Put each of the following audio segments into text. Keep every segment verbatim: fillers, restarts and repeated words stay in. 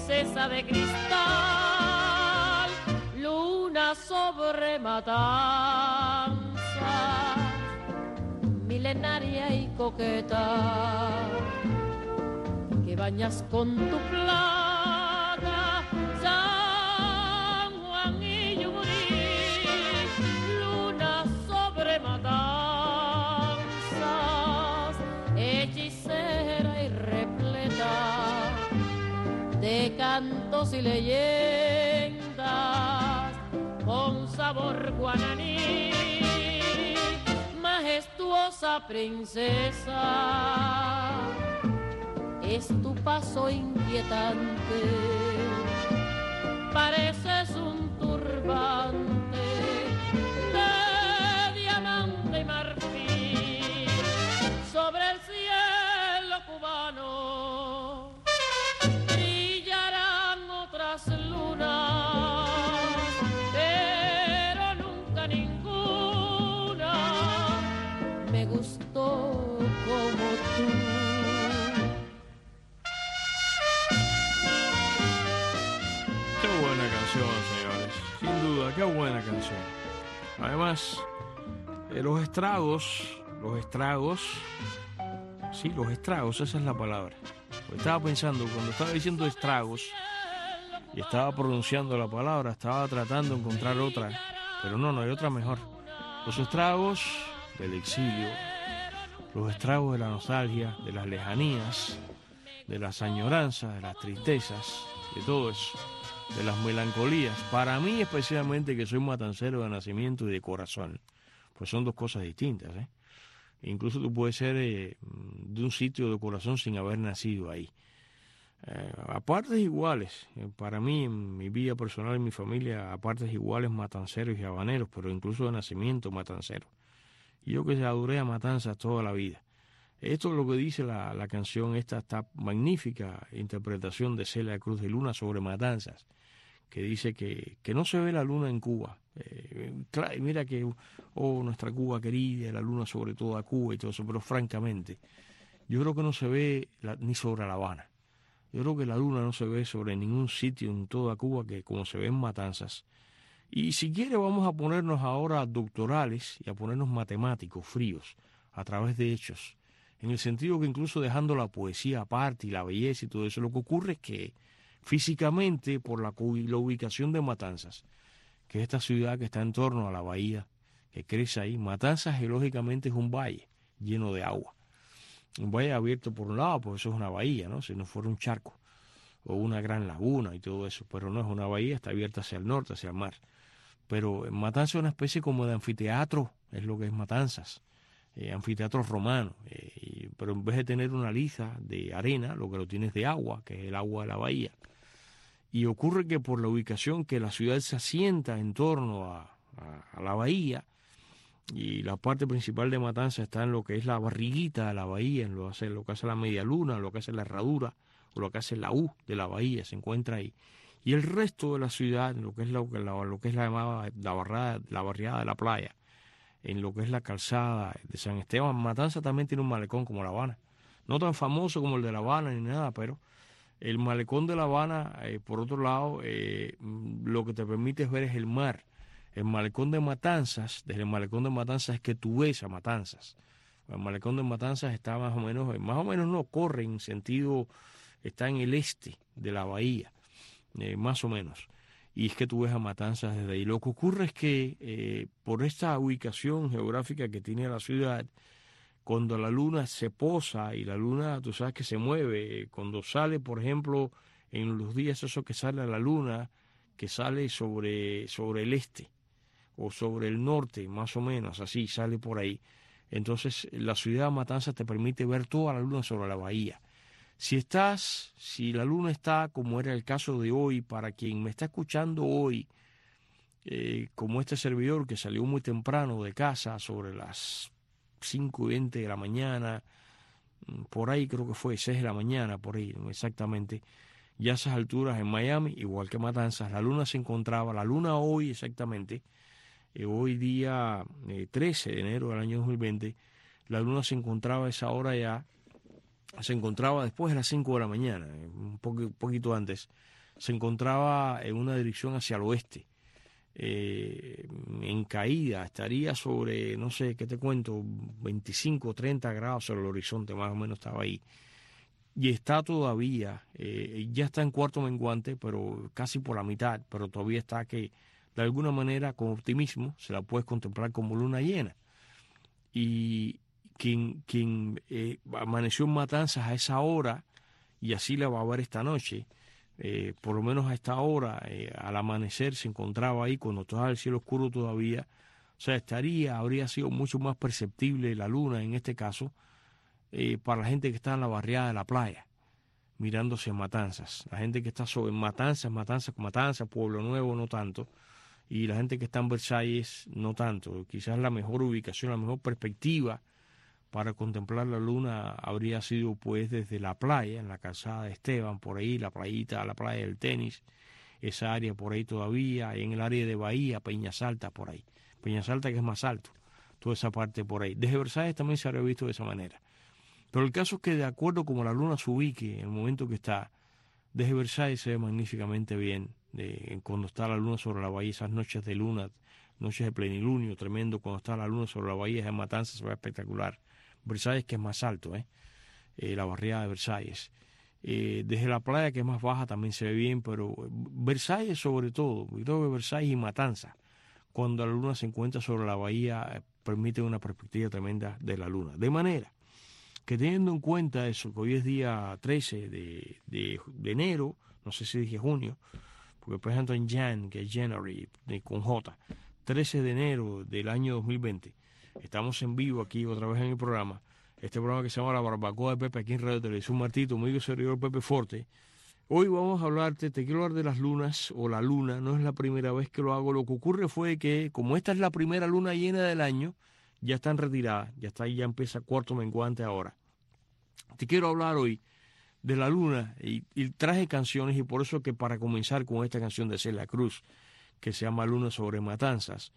princesa de cristal, luna sobre matanza, milenaria y coqueta, que bañas con tu plata San Juan y Yumurí, luna sobre matanzas, hechicera y repleta de cantos y leyendas con sabor guananí, majestuosa princesa, es tu paso inquietante, pareces un turbante de diamante y marfil sobre el cielo cubano. Brillarán otras lunas, pero nunca ninguna me gustó como tú. Qué buena canción, señores. Sin duda, qué buena canción. Además, eh, los estragos, los estragos, sí, los estragos, esa es la palabra. Estaba pensando, cuando estaba diciendo estragos y estaba pronunciando la palabra, estaba tratando de encontrar otra, pero no, no hay otra mejor. Los estragos del exilio, los estragos de la nostalgia, de las lejanías, de las añoranzas, de las tristezas, de todo eso, de las melancolías. Para mí especialmente, que soy matancero de nacimiento y de corazón, pues son dos cosas distintas, ¿eh? Incluso tú puedes ser eh, de un sitio de corazón sin haber nacido ahí. Eh, a partes iguales, eh, para mí, en mi vida personal y mi familia, a partes iguales matanceros y habaneros, pero incluso de nacimiento matancero. Y yo que se adoré a matanzas toda la vida. Esto es lo que dice la, la canción, esta, esta magnífica interpretación de Celia Cruz de Luna sobre matanzas, que dice que, que no se ve la luna en Cuba. Eh, claro, mira que, oh, nuestra Cuba querida, la luna sobre toda Cuba y todo eso, pero francamente, yo creo que no se ve la, ni sobre La Habana. Yo creo que la luna no se ve sobre ningún sitio en toda Cuba que como se ve en Matanzas. Y si quiere vamos a ponernos ahora doctorales y a ponernos matemáticos, fríos, a través de hechos, en el sentido que incluso dejando la poesía aparte y la belleza y todo eso, lo que ocurre es que físicamente, por la, la ubicación de Matanzas, que es esta ciudad que está en torno a la bahía, que crece ahí, Matanzas geológicamente es un valle lleno de agua. Un valle abierto por un lado, pues eso es una bahía, ¿no? Si no fuera un charco o una gran laguna y todo eso, pero no es una bahía, está abierta hacia el norte, hacia el mar. Pero Matanzas es una especie como de anfiteatro, es lo que es Matanzas, eh, anfiteatro romano, eh, y, pero en vez de tener una liza de arena, lo que lo tiene es de agua, que es el agua de la bahía. Y ocurre que por la ubicación que la ciudad se asienta en torno a, a, a la bahía, y la parte principal de Matanzas está en lo que es la barriguita de la bahía, en lo, hace, lo que hace la media luna, lo que hace la herradura, o lo que hace la U de la bahía, se encuentra ahí. Y el resto de la ciudad, en lo que es, lo, la, lo que es la llamada la barriada, la barriada de la playa, en lo que es la calzada de San Esteban, Matanzas también tiene un malecón como La Habana. No tan famoso como el de La Habana ni nada, pero el malecón de La Habana, eh, por otro lado, eh, lo que te permite ver es el mar. El malecón de Matanzas, desde el malecón de Matanzas es que tú ves a Matanzas. El malecón de Matanzas está más o menos, más o menos no, corre en sentido, está en el este de la bahía, eh, más o menos. Y es que tú ves a Matanzas desde ahí. Lo que ocurre es que eh, por esta ubicación geográfica que tiene la ciudad, cuando la luna se posa y la luna, tú sabes que se mueve, cuando sale, por ejemplo, en los días esos que sale a la luna, que sale sobre, sobre el este o sobre el norte, más o menos, así, sale por ahí. Entonces, la ciudad de Matanzas te permite ver toda la luna sobre la bahía. Si estás, si la luna está, como era el caso de hoy, para quien me está escuchando hoy, eh, como este servidor que salió muy temprano de casa, sobre las cinco y veinte de la mañana, por ahí creo que fue seis de la mañana, por ahí, no exactamente, ya a esas alturas en Miami, igual que Matanzas, la luna se encontraba, la luna hoy exactamente, eh, hoy día eh, trece de enero del año dos mil veinte, la luna se encontraba a esa hora ya, se encontraba después de las cinco de la mañana, un, poco, un poquito antes, se encontraba en una dirección hacia el oeste, eh, en caída, estaría sobre, no sé, ¿qué te cuento? veinticinco o treinta grados sobre el horizonte, más o menos estaba ahí. Y está todavía, eh, ya está en cuarto menguante, pero casi por la mitad, pero todavía está que, de alguna manera, con optimismo, se la puedes contemplar como luna llena. Y quien, quien eh, amaneció en Matanzas a esa hora, y así la va a ver esta noche, eh, por lo menos a esta hora, eh, al amanecer se encontraba ahí, cuando estaba el cielo oscuro todavía, o sea, estaría, habría sido mucho más perceptible la luna en este caso, eh, para la gente que está en la barriada de la playa, mirándose en Matanzas. La gente que está sobre Matanzas, Matanzas, Matanzas, Pueblo Nuevo, no tanto. Y la gente que está en Versalles, no tanto. Quizás la mejor ubicación, la mejor perspectiva para contemplar la luna habría sido pues desde la playa, en la calzada de Esteban, por ahí, la playita, la playa del tenis, esa área por ahí todavía, en el área de Bahía, Peñasalta, por ahí. Peñasalta que es más alto, toda esa parte por ahí. Desde Versalles también se habría visto de esa manera. Pero el caso es que de acuerdo como la luna se ubique en el momento que está, desde Versalles se ve magníficamente bien, de, cuando está la luna sobre la bahía, esas noches de luna, noches de plenilunio, tremendo, cuando está la luna sobre la bahía de Matanzas se ve espectacular. Versalles que es más alto, ¿eh? Eh, la barriada de Versalles. Eh, desde la playa que es más baja también se ve bien, pero Versalles sobre todo, yo creo que Versalles y Matanzas, cuando la luna se encuentra sobre la bahía, eh, permite una perspectiva tremenda de la luna. De manera que teniendo en cuenta eso, que hoy es día trece de, de, de enero, no sé si dije junio, porque por ejemplo en Jan, que es January, de, con J, trece de enero del año dos mil veinte, estamos en vivo aquí otra vez en el programa, este programa que se llama La Barbacoa de Pepe, aquí en Radio Televisión Martito, amigo servidor Pepe Forte. Hoy vamos a hablarte, te quiero hablar de las lunas, o la luna, no es la primera vez que lo hago, lo que ocurre fue que, como esta es la primera luna llena del año, ya están retiradas, ya está ahí, ya empieza cuarto menguante ahora. Te quiero hablar hoy de la luna y, y traje canciones, y por eso que para comenzar con esta canción de Celia Cruz, que se llama Luna sobre Matanzas,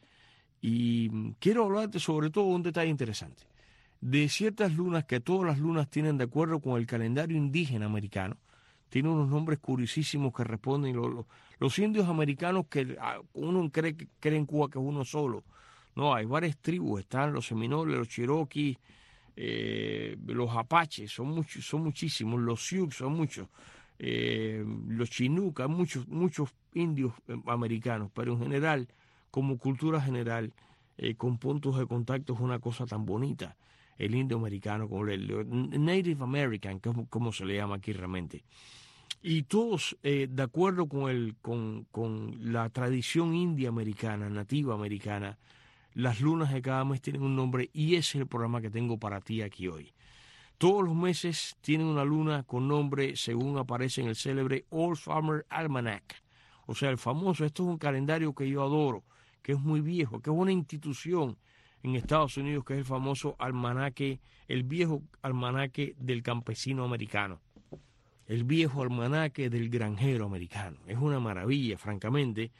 y quiero hablarte sobre todo un detalle interesante, de ciertas lunas que todas las lunas tienen de acuerdo con el calendario indígena americano, tienen unos nombres curiosísimos que responden, los, los, los indios americanos que uno cree, cree en Cuba que es uno solo. No, hay varias tribus, están los seminoles, los cherokees, eh, los apaches, son muchos, son muchísimos, los sioux son muchos, eh, los chinucas, muchos, muchos indios americanos, pero en general, como cultura general, eh, con puntos de contacto es una cosa tan bonita, el indio americano, como el, el Native American, como, como se le llama aquí realmente. Y todos, eh, de acuerdo con, el, con, con la tradición india americana, nativa americana, las lunas de cada mes tienen un nombre y ese es el programa que tengo para ti aquí hoy. Todos los meses tienen una luna con nombre según aparece en el célebre Old Farmer Almanac. O sea, el famoso, esto es un calendario que yo adoro, que es muy viejo, que es una institución en Estados Unidos, que es el famoso almanaque, el viejo almanaque del campesino americano, el viejo almanaque del granjero americano. Es una maravilla, francamente,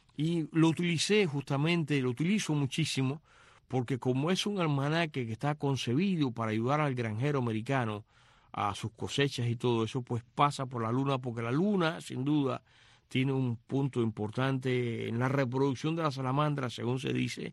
y lo utilicé justamente, lo utilizo muchísimo, porque como es un almanaque que está concebido para ayudar al granjero americano a sus cosechas y todo eso, pues pasa por la luna, porque la luna, sin duda, tiene un punto importante en la reproducción de la salamandra, según se dice,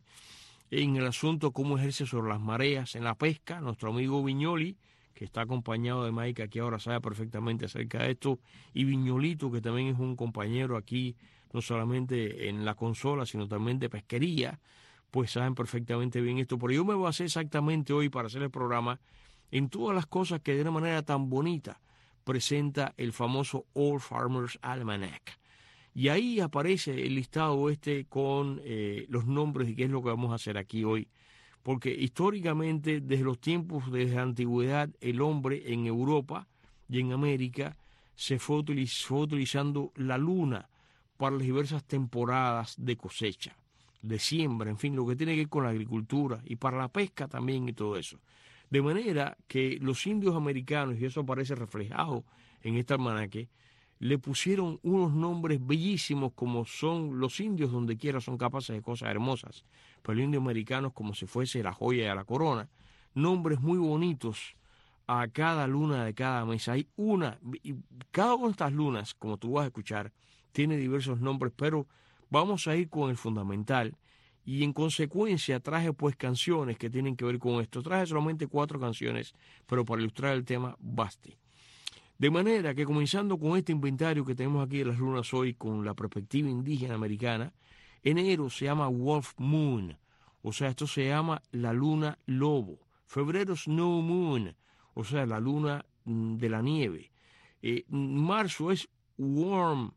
en el asunto cómo ejerce sobre las mareas, en la pesca. Nuestro amigo Viñoli, que está acompañado de Maica, que ahora sabe perfectamente acerca de esto, y Viñolito, que también es un compañero aquí, no solamente en la consola, sino también de pesquería, pues saben perfectamente bien esto. Pero yo me basé exactamente hoy para hacer el programa en todas las cosas que de una manera tan bonita presenta el famoso Old Farmer's Almanac. Y ahí aparece el listado este con eh, los nombres y qué es lo que vamos a hacer aquí hoy. Porque históricamente, desde los tiempos, desde la antigüedad, el hombre en Europa y en América se fue, utiliz- fue utilizando la luna para las diversas temporadas de cosecha, de siembra, en fin, lo que tiene que ver con la agricultura y para la pesca también y todo eso. De manera que los indios americanos, y eso aparece reflejado en este almanaque, le pusieron unos nombres bellísimos como son los indios, donde quiera son capaces de cosas hermosas, pero los indios americanos como si fuese la joya de la corona, nombres muy bonitos a cada luna de cada mes. Hay una, y cada una de estas lunas, como tú vas a escuchar, tiene diversos nombres, pero vamos a ir con el fundamental. Y en consecuencia traje pues canciones que tienen que ver con esto. Traje solamente cuatro canciones, pero para ilustrar el tema baste. De manera que comenzando con este inventario que tenemos aquí de las lunas hoy con la perspectiva indígena americana, enero se llama Wolf Moon, o sea, esto se llama la luna lobo. Febrero Snow Moon, o sea, la luna de la nieve. Eh, marzo es Warm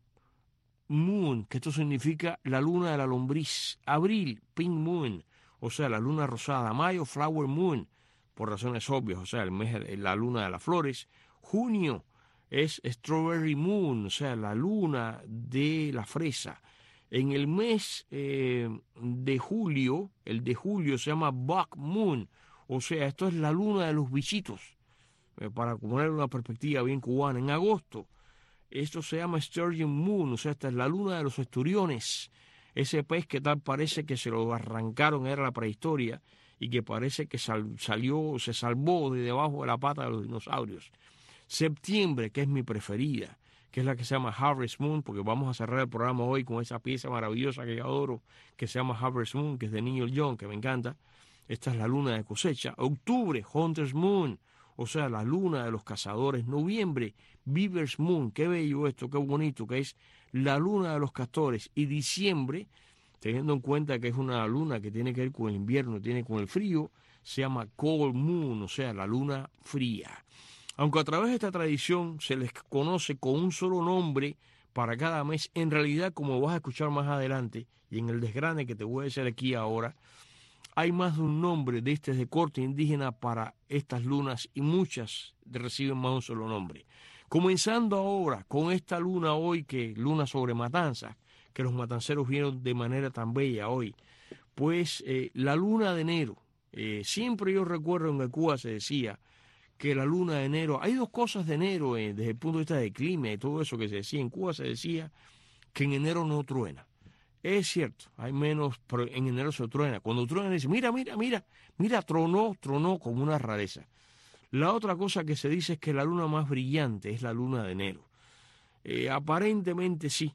Moon, que esto significa la luna de la lombriz. Abril, Pink Moon, o sea, la luna rosada. Mayo, Flower Moon, por razones obvias, o sea, el mes, la luna de las flores. Junio es Strawberry Moon, o sea, la luna de la fresa. En el mes eh, de julio, el de julio se llama Bug Moon, o sea, esto es la luna de los bichitos, eh, para poner una perspectiva bien cubana. En agosto, esto se llama Sturgeon Moon, o sea, esta es la luna de los esturiones, ese pez que tal parece que se lo arrancaron, era la prehistoria, y que parece que sal, salió, se salvó de debajo de la pata de los dinosaurios. Septiembre, que es mi preferida, que es la que se llama Harvest Moon, porque vamos a cerrar el programa hoy con esa pieza maravillosa que yo adoro, que se llama Harvest Moon, que es de Neil Young, que me encanta. Esta es la luna de cosecha. Octubre, Hunter's Moon, o sea, la luna de los cazadores. Noviembre, Beaver's Moon, qué bello esto, qué bonito, que es la luna de los castores. Y diciembre, teniendo en cuenta que es una luna que tiene que ver con el invierno, tiene con el frío, se llama Cold Moon, o sea, la luna fría. Aunque a través de esta tradición se les conoce con un solo nombre para cada mes, en realidad, como vas a escuchar más adelante, y en el desgrane que te voy a hacer aquí ahora, hay más de un nombre de este de corte indígena para estas lunas y muchas reciben más de un solo nombre. Comenzando ahora con esta luna hoy, que luna sobre matanzas, que los matanceros vieron de manera tan bella hoy, pues eh, la luna de enero. Eh, siempre yo recuerdo en Cuba se decía que la luna de enero, hay dos cosas de enero eh, desde el punto de vista del clima y todo eso que se decía. En Cuba se decía que en enero no truena. Es cierto, hay menos, pero en enero se truena. Cuando truena dice, mira, mira, mira, mira, tronó, tronó como una rareza. La otra cosa que se dice es que la luna más brillante es la luna de enero. Eh, aparentemente sí.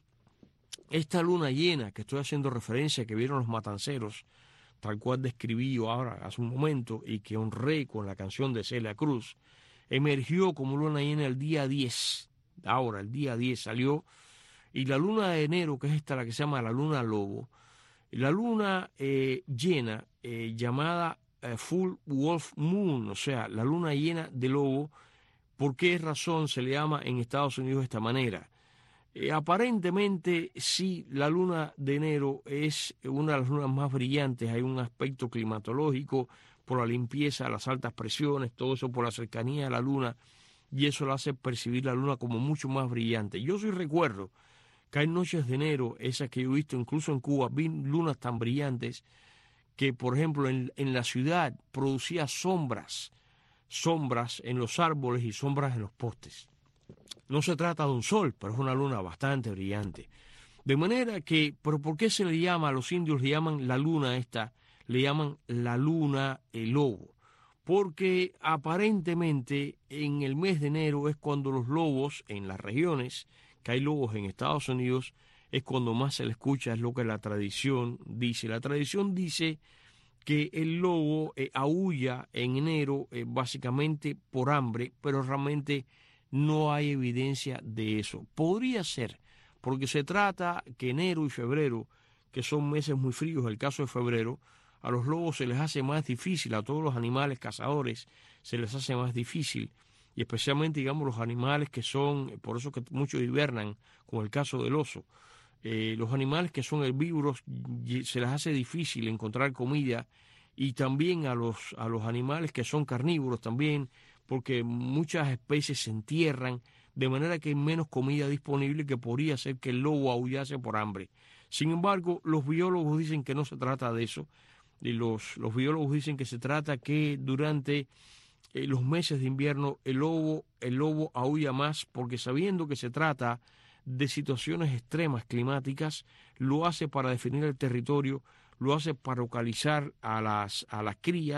Esta luna llena que estoy haciendo referencia, que vieron los matanceros, tal cual describí yo ahora hace un momento y que honré con la canción de Celia Cruz, emergió como luna llena el día diez. Ahora, el día diez salió. Y la luna de enero, que es esta la que se llama la luna lobo, la luna eh, llena, eh, llamada eh, Full Wolf Moon, o sea, la luna llena de lobo, ¿por qué razón se le llama en Estados Unidos de esta manera? Eh, aparentemente, sí, la luna de enero es una de las lunas más brillantes. Hay un aspecto climatológico por la limpieza, las altas presiones, todo eso por la cercanía a la luna, y eso lo hace percibir la luna como mucho más brillante. Yo sí recuerdo que hay noches de enero, esas que yo he visto incluso en Cuba, vi lunas tan brillantes que, por ejemplo, en, en la ciudad producía sombras, sombras en los árboles y sombras en los postes. No se trata de un sol, pero es una luna bastante brillante. De manera que, ¿pero por qué se le llama, a los indios le llaman la luna esta, le llaman la luna el lobo? Porque aparentemente en el mes de enero es cuando los lobos en las regiones, que hay lobos en Estados Unidos, es cuando más se le escucha, es lo que la tradición dice. La tradición dice que el lobo eh, aúlla en enero eh, básicamente por hambre, pero realmente no hay evidencia de eso. Podría ser, porque se trata que enero y febrero, que son meses muy fríos, el caso de febrero, a los lobos se les hace más difícil, a todos los animales cazadores se les hace más difícil, y especialmente, digamos, los animales que son, por eso que muchos hibernan, como el caso del oso, eh, los animales que son herbívoros se les hace difícil encontrar comida, y también a los, a los animales que son carnívoros también, porque muchas especies se entierran, de manera que hay menos comida disponible, que podría hacer que el lobo aullase por hambre. Sin embargo, los biólogos dicen que no se trata de eso, y los, los biólogos dicen que se trata que durante eh, los meses de invierno el lobo, el lobo aúlla más, porque sabiendo que se trata de situaciones extremas climáticas, lo hace para definir el territorio, lo hace para localizar a las, a las crías,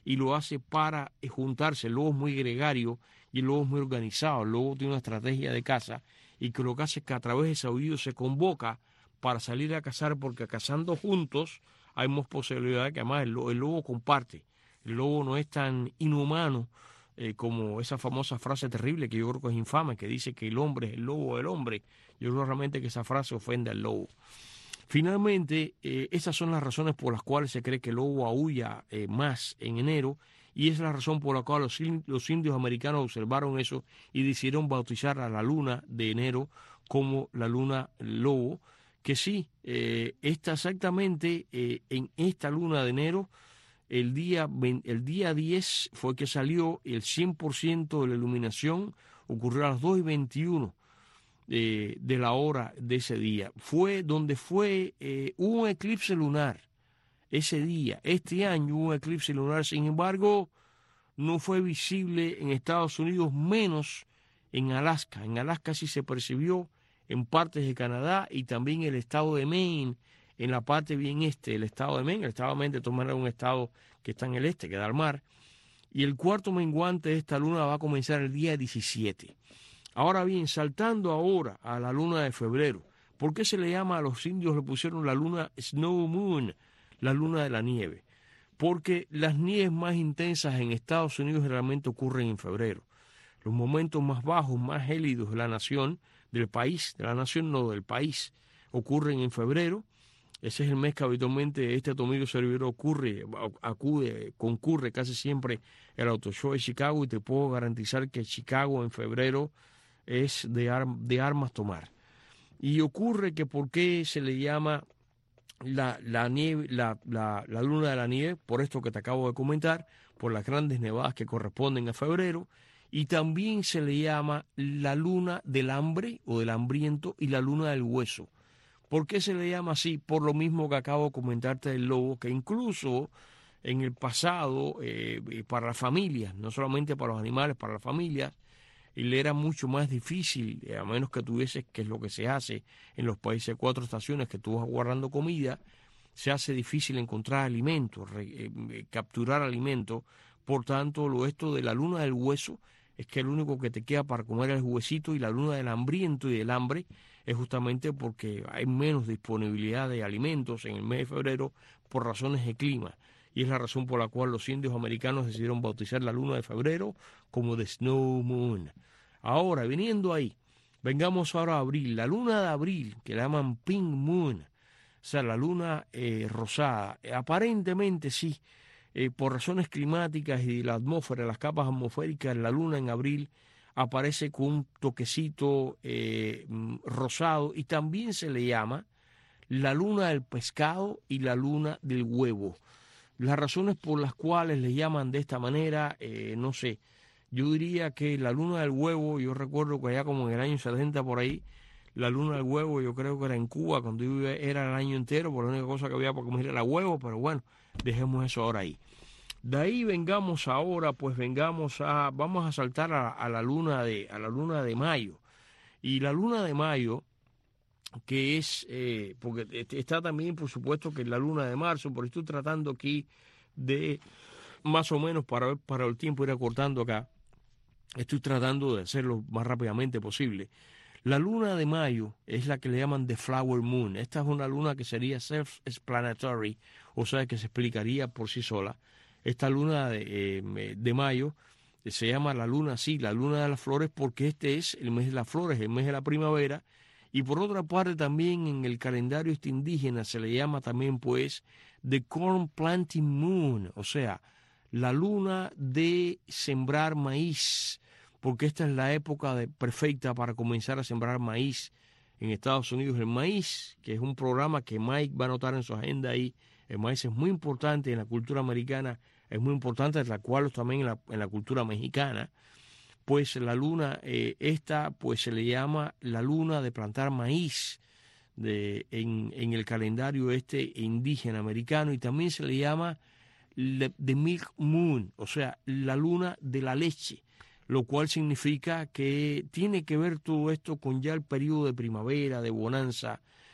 y lo hace para juntarse. El lobo es muy gregario y el lobo es muy organizado. El lobo tiene una estrategia de caza y que lo que hace es que a través de ese aullido se convoca para salir a cazar, porque cazando juntos hay más posibilidad de que además el lobo, el lobo comparte. El lobo no es tan inhumano eh, como esa famosa frase terrible que yo creo que es infame, que dice que el hombre es el lobo del hombre. Yo creo realmente que esa frase ofende al lobo. Finalmente, eh, esas son las razones por las cuales se cree que el lobo aúlla eh, más en enero, y esa es la razón por la cual los, los indios americanos observaron eso y decidieron bautizar a la luna de enero como la luna lobo, que sí, eh, está exactamente eh, en esta luna de enero, el día, el día diez fue que salió el cien por ciento de la iluminación, ocurrió a las dos y veintiuno eh, de la hora de ese día. Fue donde fue, eh, hubo un eclipse lunar ese día. Este año hubo un eclipse lunar, sin embargo, no fue visible en Estados Unidos, menos en Alaska. En Alaska sí se percibió, en partes de Canadá y también el estado de Maine, en la parte bien este del estado de Maine. El estado de Maine de todas maneras es un estado que está en el este, que da al mar. Y el cuarto menguante de esta luna va a comenzar el día diecisiete. Ahora bien, saltando ahora a la luna de febrero, ¿por qué se le llama a los indios, le pusieron la luna Snow Moon, la luna de la nieve? Porque las nieves más intensas en Estados Unidos generalmente ocurren en febrero. Los momentos más bajos, más gélidos de la nación, del país, de la nación no del país, ocurren en febrero. Ese es el mes que habitualmente este Tomillo Servidor ocurre, acude, concurre casi siempre el Auto Show de Chicago, y te puedo garantizar que Chicago en febrero es de, ar- de armas tomar. Y ocurre que ¿por qué se le llama la, la, nieve, la, la, la luna de la nieve? Por esto que te acabo de comentar, por las grandes nevadas que corresponden a febrero. Y también se le llama la luna del hambre o del hambriento y la luna del hueso. ¿Por qué se le llama así? Por lo mismo que acabo de comentarte del lobo, que incluso en el pasado, eh, para las familias, no solamente para los animales, para las familias, le era mucho más difícil, eh, a menos que tuvieses, que es lo que se hace en los países de cuatro estaciones, que tú vas guardando comida, se hace difícil encontrar alimentos, re, eh, capturar alimentos. Por tanto, lo esto de la luna del hueso es que el único que te queda para comer es el huesito, y la luna del hambriento y del hambre es justamente porque hay menos disponibilidad de alimentos en el mes de febrero por razones de clima. Y es la razón por la cual los indios americanos decidieron bautizar la luna de febrero como The Snow Moon. Ahora, viniendo ahí, vengamos ahora a abril. La luna de abril, que la llaman Pink Moon, o sea, la luna eh, rosada, eh, aparentemente sí, eh, por razones climáticas y de la atmósfera, las capas atmosféricas, la luna en abril aparece con un toquecito eh, rosado, y también se le llama la luna del pescado y la luna del huevo. Las razones por las cuales le llaman de esta manera, eh, no sé, yo diría que la luna del huevo, yo recuerdo que allá como en el año setenta por ahí, la luna del huevo yo creo que era en Cuba, cuando yo era el año entero, por la única cosa que había para comer era huevo, pero bueno, dejemos eso ahora ahí. De ahí vengamos ahora, pues vengamos a, vamos a saltar a, a la luna de, a la luna de mayo. Y la luna de mayo, que es, eh, porque está también, por supuesto, que la luna de marzo, pero estoy tratando aquí de, más o menos, para, para el tiempo ir acortando acá, estoy tratando de hacerlo lo más rápidamente posible. La luna de mayo es la que le llaman The Flower Moon. Esta es una luna que sería self-explanatory, o sea, que se explicaría por sí sola. Esta luna de, eh, de mayo eh, se llama la luna así, la luna de las flores, porque este es el mes de las flores, el mes de la primavera. Y por otra parte también en el calendario este indígena se le llama también pues The Corn Planting Moon, o sea, la luna de sembrar maíz, porque esta es la época de, perfecta para comenzar a sembrar maíz en Estados Unidos. El maíz, que es un programa que Mike va a anotar en su agenda ahí, el maíz es muy importante en la cultura americana, es muy importante, la cual también en la, en la cultura mexicana. Pues la luna, eh, esta pues se le llama la luna de plantar maíz de, en, en el calendario este indígena americano, y también se le llama The Milk Moon, o sea, la luna de la leche, lo cual significa que tiene que ver todo esto con ya el periodo de primavera, de bonanza,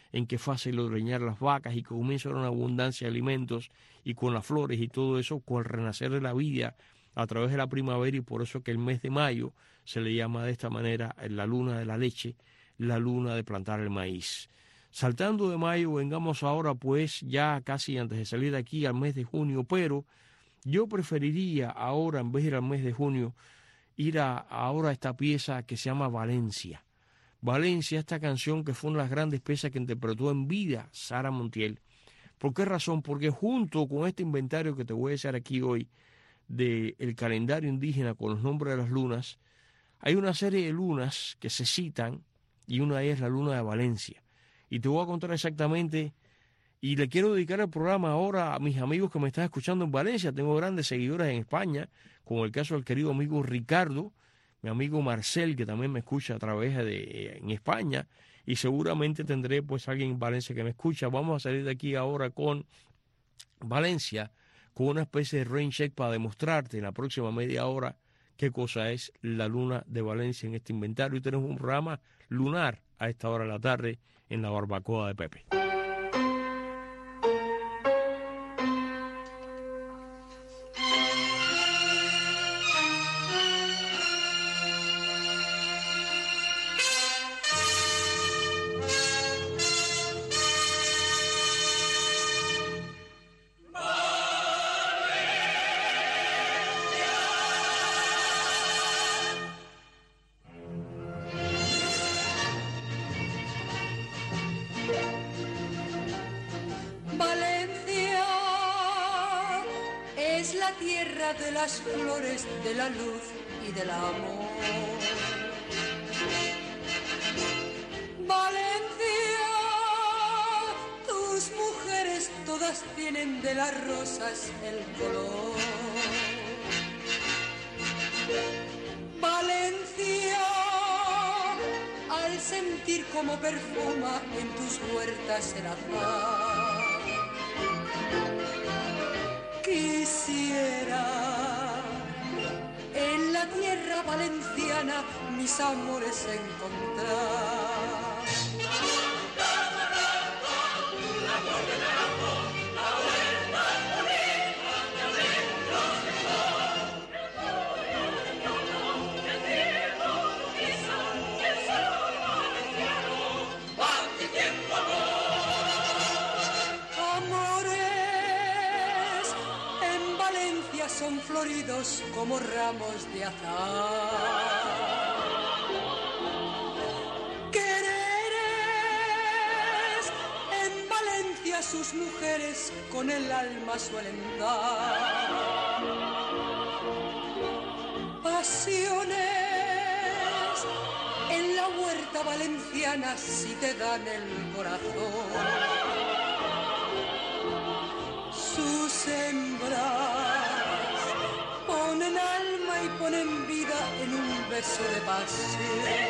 en que es fácil ordeñar las vacas y que comienza una abundancia de alimentos, y con las flores y todo eso, con el renacer de la vida a través de la primavera, y por eso que el mes de mayo se le llama de esta manera la luna de la leche, la luna de plantar el maíz. Saltando de mayo, vengamos ahora pues ya casi antes de salir de aquí al mes de junio, pero yo preferiría ahora, en vez de ir al mes de junio, ir a ahora a esta pieza que se llama Valencia. Valencia, esta canción que fue una de las grandes piezas que interpretó en vida Sara Montiel. ¿Por qué razón? Porque junto con este inventario que te voy a hacer aquí hoy del calendario indígena con los nombres de las lunas, hay una serie de lunas que se citan y una de ellas es la luna de Valencia. Y te voy a contar exactamente, y le quiero dedicar el programa ahora a mis amigos que me están escuchando en Valencia. Tengo grandes seguidores en España, como el caso del querido amigo Ricardo, mi amigo Marcel, que también me escucha a través de en España, y seguramente tendré pues alguien en Valencia que me escucha. Vamos a salir de aquí ahora con Valencia, con una especie de rain check para demostrarte en la próxima media hora qué cosa es la luna de Valencia en este inventario. Y tenemos un programa lunar a esta hora de la tarde en la barbacoa de Pepe. De las flores, de la luz y del amor. Valencia, tus mujeres todas tienen de las rosas el color. Valencia, al sentir como perfuma en tus huertas el azar, quisiera en la tierra valenciana mis amores encontrar. Son floridos como ramos de azahar. Quereres en Valencia sus mujeres con el alma suelen dar. Pasiones en la huerta valenciana si te dan el corazón. Sus hembras ponen alma y ponen vida en un beso de pasión.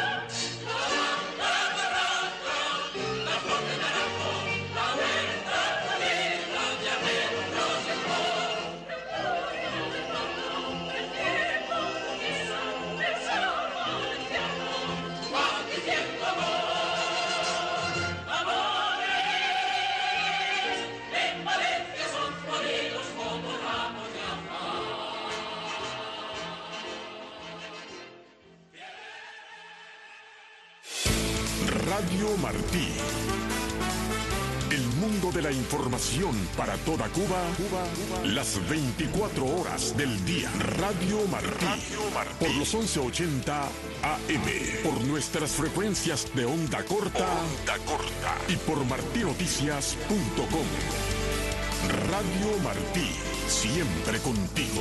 Radio Martí. El mundo de la información para toda Cuba, Cuba, Cuba. Las veinticuatro horas del día. Radio Martí. Radio Martí. Por los once ochenta A M. Por nuestras frecuencias de onda corta. Onda corta. Y por martinoticias punto com. Radio Martí. Siempre contigo.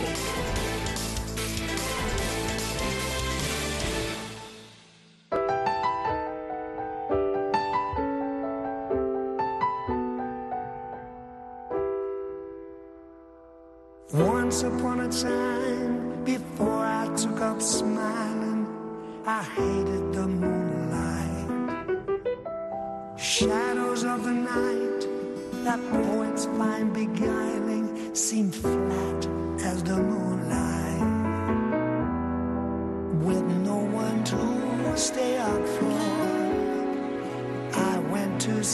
Once upon a time, before I took up smiling, I hated the moonlight. Shadows of the night that poets find beguiling seem flat as the moonlight. With no one to stay up for, I went to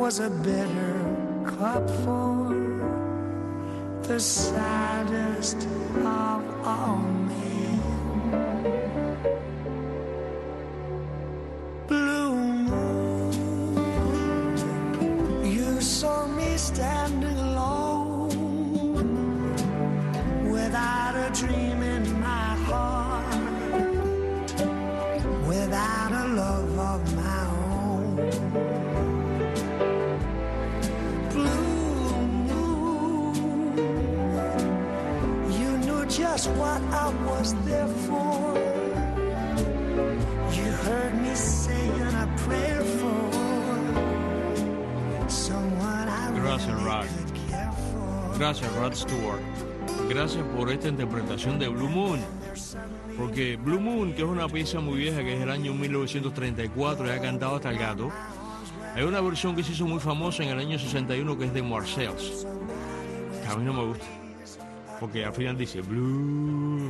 was a bitter cup for the saddest of all men. Blue moon, you saw me standing alone without a dream in my heart, without a love of my own. Blue moon, you knew just what I was there for. You heard me saying a prayer for someone I Gracias, really Rod. could care for. Gracias, Rod Stewart. Gracias por esta interpretación de Blue Moon. Porque Blue Moon, que es una pieza muy vieja, que es del año mil novecientos treinta y cuatro, y ha cantado hasta el gato. Hay una versión que se hizo muy famosa en el año sesenta y uno, que es de Marcells, que a mí no me gusta, porque al final dice Blue Moon.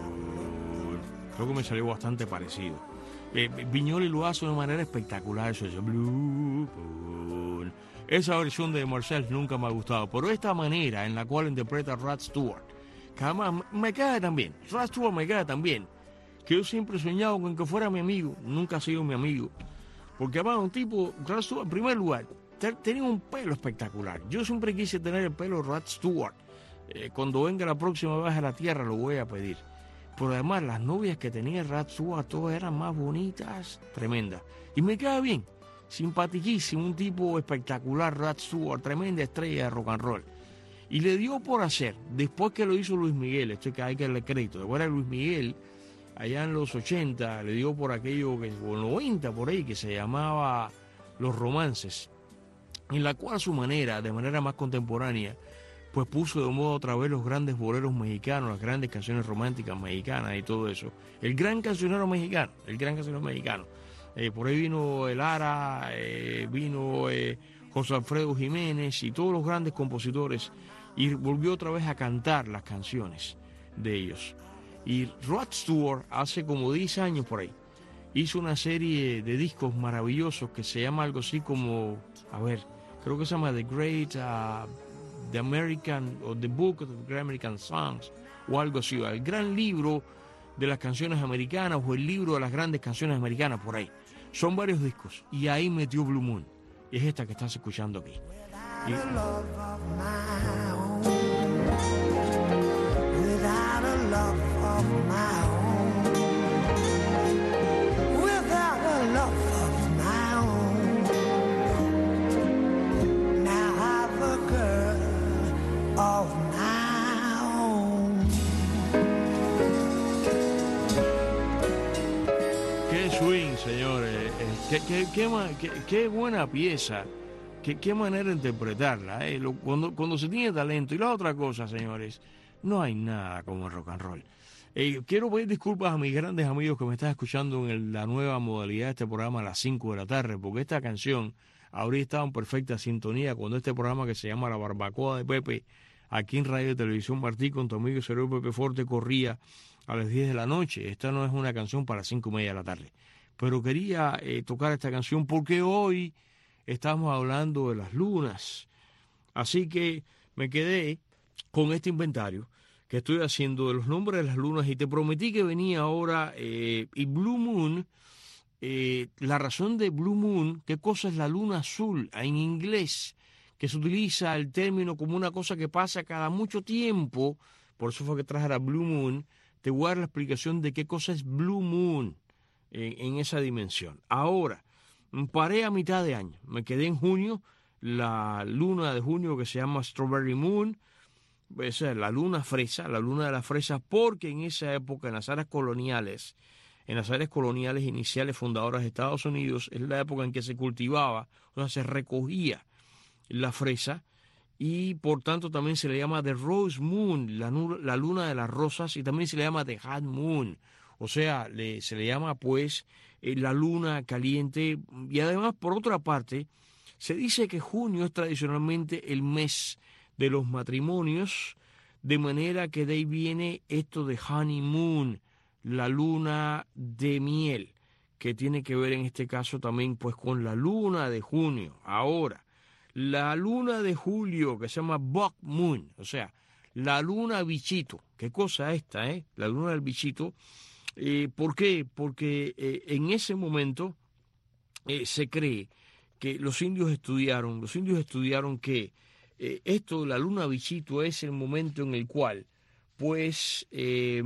Creo que me salió bastante parecido. Eh, Viñoly lo hace de una manera espectacular, eso es Blue Moon. Esa versión de Marcells nunca me ha gustado, pero esta manera en la cual interpreta Rod Stewart, que además me cae tan bien, Rod Stewart me cae tan bien, que yo siempre he soñado con que fuera mi amigo, nunca ha sido mi amigo, porque además un tipo, Rod Stewart, en primer lugar, te- tenía un pelo espectacular. Yo siempre quise tener el pelo de Rod Stewart. Eh, cuando venga la próxima vez a la tierra lo voy a pedir. Pero además las novias que tenía Rod Stewart todas eran más bonitas, tremendas. Y me queda bien, simpatiquísimo, un tipo espectacular, Rod Stewart, tremenda estrella de rock and roll. Y le dio por hacer, después que lo hizo Luis Miguel, esto que hay que darle crédito, después de Luis Miguel, allá en los ochenta, le dio por aquello, que, o noventa por ahí, que se llamaba Los Romances, en la cual a su manera, de manera más contemporánea, pues puso de moda otra vez los grandes boleros mexicanos, las grandes canciones románticas mexicanas y todo eso. El gran cancionero mexicano, el gran cancionero mexicano. Eh, por ahí vino el Ara, eh, vino eh, José Alfredo Jiménez y todos los grandes compositores, y volvió otra vez a cantar las canciones de ellos. Y Rod Stewart hace como diez años por ahí hizo una serie de discos maravillosos que se llama algo así como, a ver, creo que se llama The Great, uh, The American, o The Book of the Great American Songs, o algo así, el gran libro de las canciones americanas, o el libro de las grandes canciones americanas, por ahí. Son varios discos, y ahí metió Blue Moon, y es esta que estás escuchando aquí. Y, Without a love of my own, without a love of my own, without a love of my own, now I've a girl of my own. qué swing, señores, eh, qué, qué, qué, ma- qué- qué buena pieza. Qué, qué manera de interpretarla, ¿eh? Lo- cuando, cuando se tiene talento. Y la otra cosa, señores, no hay nada como el rock and roll. Eh, quiero pedir disculpas a mis grandes amigos que me están escuchando en el- la nueva modalidad de este programa a las cinco de la tarde, porque esta canción habría estado en perfecta sintonía cuando este programa que se llama La Barbacoa de Pepe, aquí en Radio y Televisión Martí, con tu amigo Sergio Pepe Forte, corría a las diez de la noche. Esta no es una canción para las cinco y media de la tarde. Pero quería eh, tocar esta canción porque hoy estamos hablando de las lunas. Así que me quedé con este inventario que estoy haciendo de los nombres de las lunas, y te prometí que venía ahora eh, y Blue Moon, eh, la razón de Blue Moon, qué cosa es la luna azul en inglés, que se utiliza el término como una cosa que pasa cada mucho tiempo, por eso fue que traje la Blue Moon. Te voy a dar la explicación de qué cosa es Blue Moon en, en esa dimensión. Ahora, paré a mitad de año, me quedé en junio, la luna de junio que se llama Strawberry Moon, esa es la luna fresa, la luna de las fresas, porque en esa época, en las áreas coloniales, en las áreas coloniales iniciales fundadoras de Estados Unidos, es la época en que se cultivaba, o sea, se recogía la fresa, y por tanto también se le llama The Rose Moon, la, nu- la luna de las rosas, y también se le llama The Hot Moon, o sea, le, se le llama pues eh, la luna caliente. Y además, por otra parte, se dice que junio es tradicionalmente el mes de los matrimonios, de manera que de ahí viene esto de honeymoon, la luna de miel, que tiene que ver en este caso también pues con la luna de junio. Ahora, La luna de julio, que se llama Bug Moon, o sea, la luna bichito. ¿Qué cosa esta, eh? La luna del bichito. Eh, ¿Por qué? Porque eh, en ese momento eh, se cree que los indios estudiaron, los indios estudiaron que eh, esto de la luna bichito es el momento en el cual, pues, eh,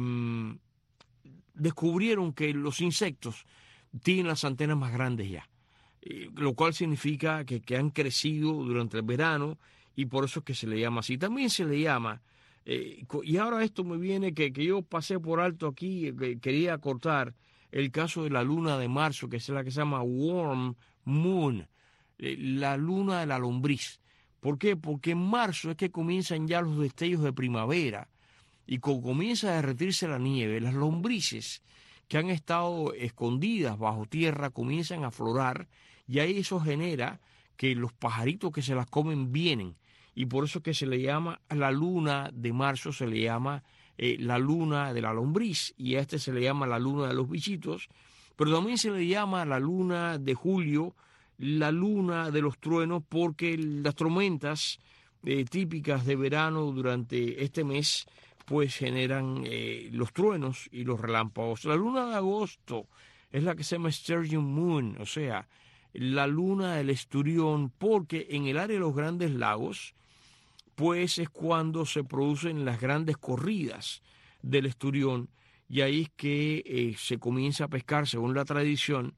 descubrieron que los insectos tienen las antenas más grandes ya, eh, lo cual significa que, que han crecido durante el verano y por eso es que se le llama así. También se le llama, eh, y ahora esto me viene que, que yo pasé por alto aquí, que quería cortar el caso de la luna de marzo, que es la que se llama Warm Moon, eh, la luna de la lombriz. ¿Por qué? Porque en marzo es que comienzan ya los destellos de primavera y cuando comienza a derretirse la nieve, las lombrices que han estado escondidas bajo tierra comienzan a aflorar y ahí eso genera que los pajaritos que se las comen vienen y por eso es que se le llama a la luna de marzo, se le llama eh, la luna de la lombriz y a este se le llama la luna de los bichitos, pero también se le llama la luna de julio, la luna de los truenos, porque las tormentas eh, típicas de verano durante este mes pues generan eh, los truenos y los relámpagos. La luna de agosto es la que se llama Sturgeon Moon, o sea, la luna del esturión, porque en el área de los grandes lagos pues es cuando se producen las grandes corridas del esturión y ahí es que eh, se comienza a pescar según la tradición.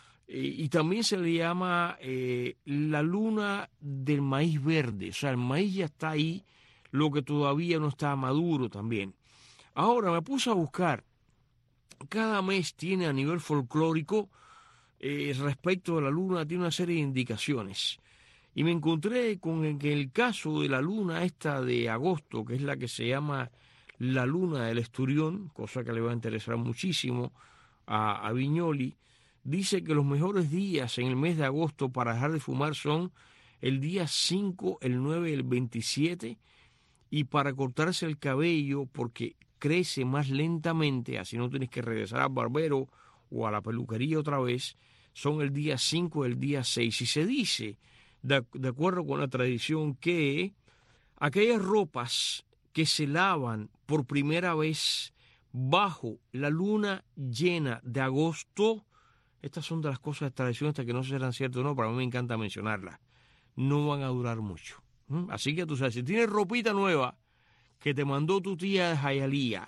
Y también se le llama eh, la luna del maíz verde, o sea, el maíz ya está ahí, lo que todavía no está maduro también. Ahora me puse a buscar, cada mes tiene a nivel folclórico, eh, respecto de la luna, tiene una serie de indicaciones. Y me encontré con que el caso de la luna esta de agosto, que es la que se llama la luna del esturión, cosa que le va a interesar muchísimo a, a Viñoli, dice que los mejores días en el mes de agosto para dejar de fumar son el día cinco, el nueve y el veintisiete, y para cortarse el cabello porque crece más lentamente, así no tienes que regresar al barbero o a la peluquería otra vez, son el día cinco y el día seis. Y se dice, de, de acuerdo con la tradición, que aquellas ropas que se lavan por primera vez bajo la luna llena de agosto, estas son de las cosas de tradición hasta que no serán ciertas o no, pero a mí me encanta mencionarlas. No van a durar mucho. ¿Mm? Así que tú sabes, si tienes ropita nueva que te mandó tu tía de Hialeah,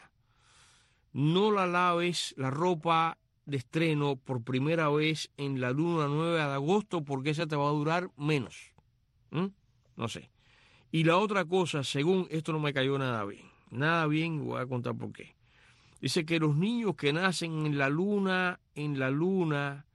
no la laves la ropa de estreno por primera vez en la luna nueve de agosto porque esa te va a durar menos. ¿Mm? No sé. Y la otra cosa, según esto no me cayó nada bien. Nada bien, voy a contar por qué. Dice que los niños que nacen en la luna, en la luna,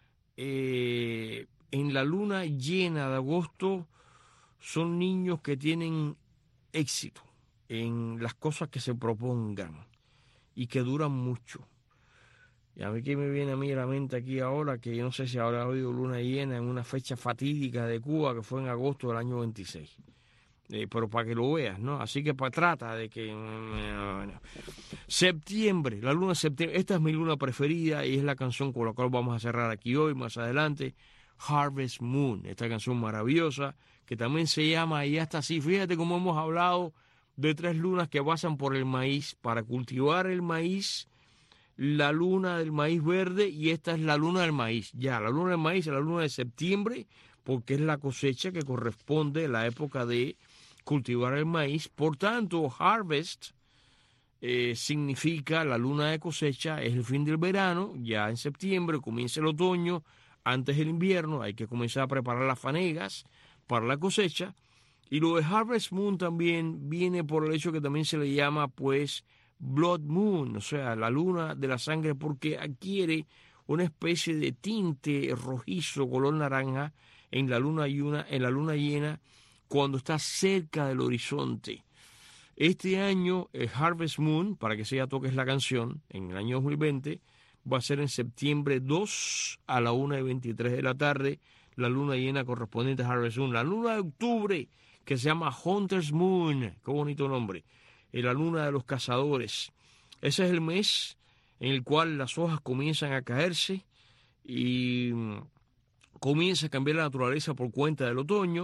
eh, en la luna llena de agosto, son niños que tienen éxito en las cosas que se propongan y que duran mucho. Y a mí que me viene a mí a la mente aquí ahora, que yo no sé si habrá habido luna llena en una fecha fatídica de Cuba, que fue en agosto del año veintiséis. Eh, pero para que lo veas, ¿no? Así que para, trata de que... Bueno. Septiembre, la luna de septiembre. Esta es mi luna preferida y es la canción con la cual vamos a cerrar aquí hoy, más adelante. Harvest Moon, esta canción maravillosa, que también se llama, y hasta así, fíjate cómo hemos hablado de tres lunas que pasan por el maíz, para cultivar el maíz, la luna del maíz verde, y esta es la luna del maíz. Ya, la luna del maíz es la luna de septiembre, porque es la cosecha que corresponde a la época de cultivar el maíz. Por tanto, harvest eh, significa la luna de cosecha, es el fin del verano, ya en septiembre comienza el otoño, antes del invierno, hay que comenzar a preparar las fanegas para la cosecha. Y lo de Harvest Moon también viene por el hecho que también se le llama, pues, Blood Moon, o sea, la luna de la sangre, porque adquiere una especie de tinte rojizo, color naranja, en la luna llena, en la luna llena, cuando está cerca del horizonte. Este año, el Harvest Moon, para que se ya toques la canción, en el año dos mil veinte, va a ser en septiembre dos a la una y veintitrés de la tarde, la luna llena correspondiente a Harvest Moon. La luna de octubre, que se llama Hunter's Moon, qué bonito nombre, la luna de los cazadores. Ese es el mes en el cual las hojas comienzan a caerse y comienza a cambiar la naturaleza por cuenta del otoño.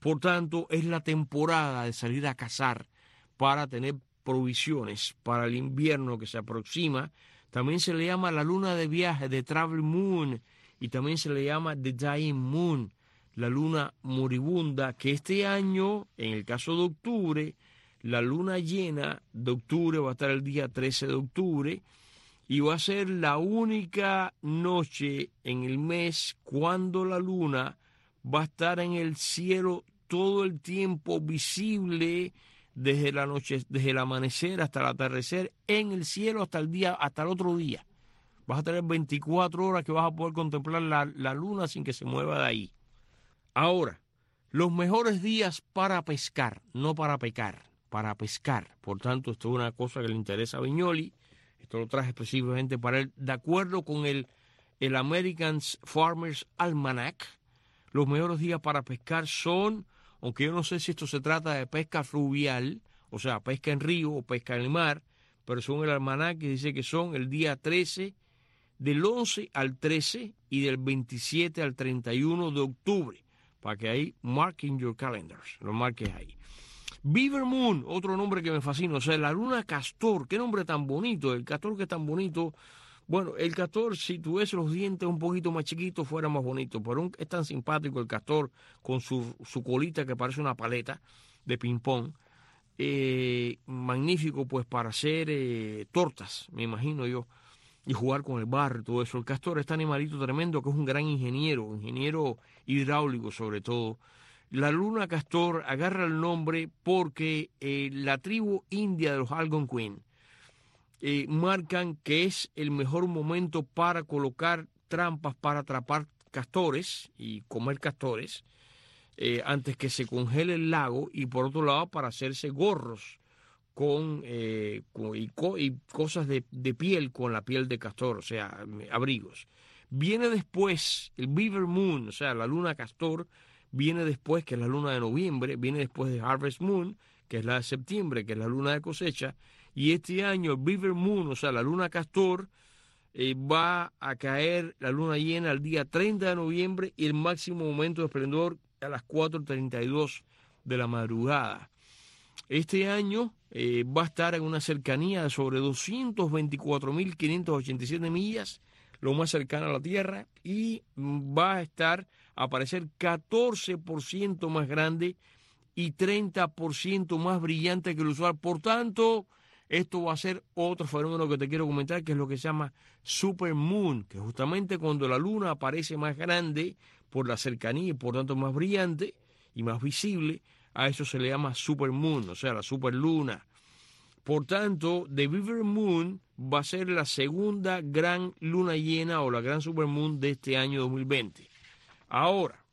Por tanto, es la temporada de salir a cazar para tener provisiones para el invierno que se aproxima. También se le llama la luna de viaje, de Travel Moon, y también se le llama The Dying Moon, la luna moribunda, que este año, en el caso de octubre, la luna llena de octubre va a estar el día trece de octubre y va a ser la única noche en el mes cuando la luna va a estar en el cielo todo el tiempo visible desde la noche, desde el amanecer hasta el atardecer, en el cielo hasta el día, hasta el otro día. Vas a tener veinticuatro horas que vas a poder contemplar la, la luna sin que se mueva de ahí. Ahora, los mejores días para pescar, no para pecar, para pescar. Por tanto, esto es una cosa que le interesa a Viñoli. Esto lo traje específicamente para él. De acuerdo con el, el American Farmers Almanac, los mejores días para pescar son, aunque yo no sé si esto se trata de pesca fluvial, o sea, pesca en río o pesca en el mar, pero según el almanac que dice que son el día trece, del once al trece y del veintisiete al treinta y uno de octubre, para que ahí marking your calendars, lo marques ahí. Beaver Moon, otro nombre que me fascina, o sea, la luna castor, qué nombre tan bonito, el castor que es tan bonito. Bueno, el castor, si tuviese los dientes un poquito más chiquitos, fuera más bonito, pero un, es tan simpático el castor con su, su colita que parece una paleta de ping-pong. Eh, magnífico, pues, para hacer eh, tortas, me imagino yo, y jugar con el barro y todo eso. El castor es este animalito tremendo que es un gran ingeniero, ingeniero hidráulico sobre todo. La luna castor agarra el nombre porque eh, la tribu india de los Algonquin eh, marcan que es el mejor momento para colocar trampas para atrapar castores y comer castores eh, antes que se congele el lago, y por otro lado para hacerse gorros con, eh, con y, co, y cosas de, de piel con la piel de castor, o sea, abrigos. Viene después el Beaver Moon, o sea, la luna castor, viene después, que es la luna de noviembre, viene después de Harvest Moon, que es la de septiembre, que es la luna de cosecha, y este año el Beaver Moon, o sea, la luna castor, eh, va a caer la luna llena el día treinta de noviembre y el máximo momento de esplendor a las cuatro treinta y dos de la madrugada. Este año eh, va a estar en una cercanía de sobre doscientas veinticuatro mil quinientas ochenta y siete millas, lo más cercano a la Tierra, y va a estar a aparecer catorce por ciento más grande y treinta por ciento más brillante que el usual. Por tanto, esto va a ser otro fenómeno que te quiero comentar, que es lo que se llama supermoon, que justamente cuando la luna aparece más grande por la cercanía y por tanto más brillante y más visible, a eso se le llama supermoon, o sea, la superluna. Por tanto, The Beaver Moon va a ser la segunda gran luna llena o la gran supermoon de este año dos mil veinte. Ahora,